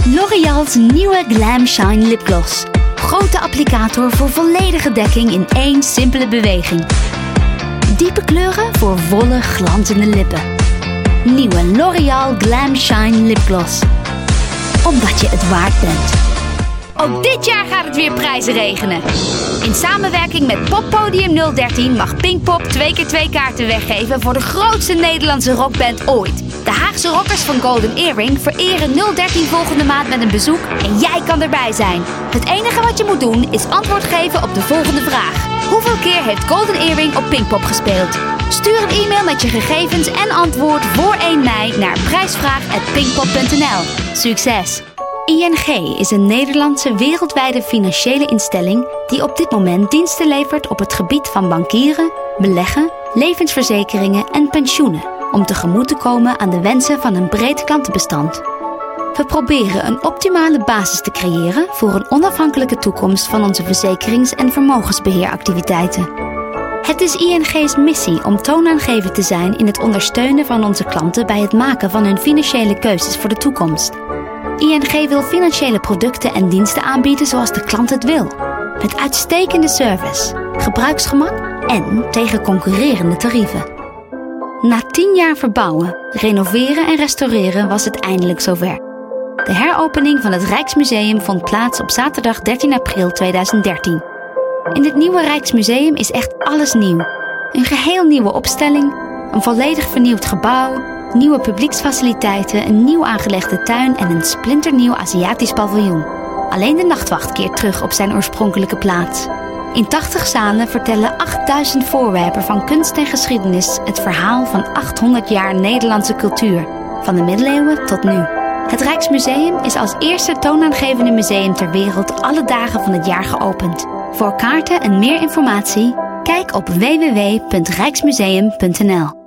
L'Oréal's nieuwe Glam Shine Lipgloss. Grote applicator voor volledige dekking in één simpele beweging. Diepe kleuren voor volle, glanzende lippen. Nieuwe L'Oréal Glam Shine Lipgloss. Omdat je het waard bent. Ook dit jaar gaat het weer prijzen regenen. In samenwerking met Poppodium 013 mag Pinkpop 2 keer 2 kaarten weggeven voor de grootste Nederlandse rockband ooit. De Haagse rockers van Golden Earring vereren 013 volgende maand met een bezoek en jij kan erbij zijn. Het enige wat je moet doen is antwoord geven op de volgende vraag. Hoeveel keer heeft Golden Earring op Pinkpop gespeeld? Stuur een e-mail met je gegevens en antwoord voor 1 mei naar prijsvraag@pinkpop.nl. Succes! ING is een Nederlandse wereldwijde financiële instelling die op dit moment diensten levert op het gebied van bankieren, beleggen, levensverzekeringen en pensioenen, om tegemoet te komen aan de wensen van een breed klantenbestand. We proberen een optimale basis te creëren voor een onafhankelijke toekomst van onze verzekerings- en vermogensbeheeractiviteiten. Het is ING's missie om toonaangevend te zijn in het ondersteunen van onze klanten bij het maken van hun financiële keuzes voor de toekomst. ING wil financiële producten en diensten aanbieden zoals de klant het wil. Met uitstekende service, gebruiksgemak en tegen concurrerende tarieven. Na 10 jaar verbouwen, renoveren en restaureren was het eindelijk zover. De heropening van het Rijksmuseum vond plaats op zaterdag 13 april 2013. In het nieuwe Rijksmuseum is echt alles nieuw. Een geheel nieuwe opstelling, een volledig vernieuwd gebouw, nieuwe publieksfaciliteiten, een nieuw aangelegde tuin en een splinternieuw Aziatisch paviljoen. Alleen de Nachtwacht keert terug op zijn oorspronkelijke plaats. In 80 zalen vertellen 8000 voorwerpen van kunst en geschiedenis het verhaal van 800 jaar Nederlandse cultuur, van de middeleeuwen tot nu. Het Rijksmuseum is als eerste toonaangevende museum ter wereld alle dagen van het jaar geopend. Voor kaarten en meer informatie, kijk op www.rijksmuseum.nl.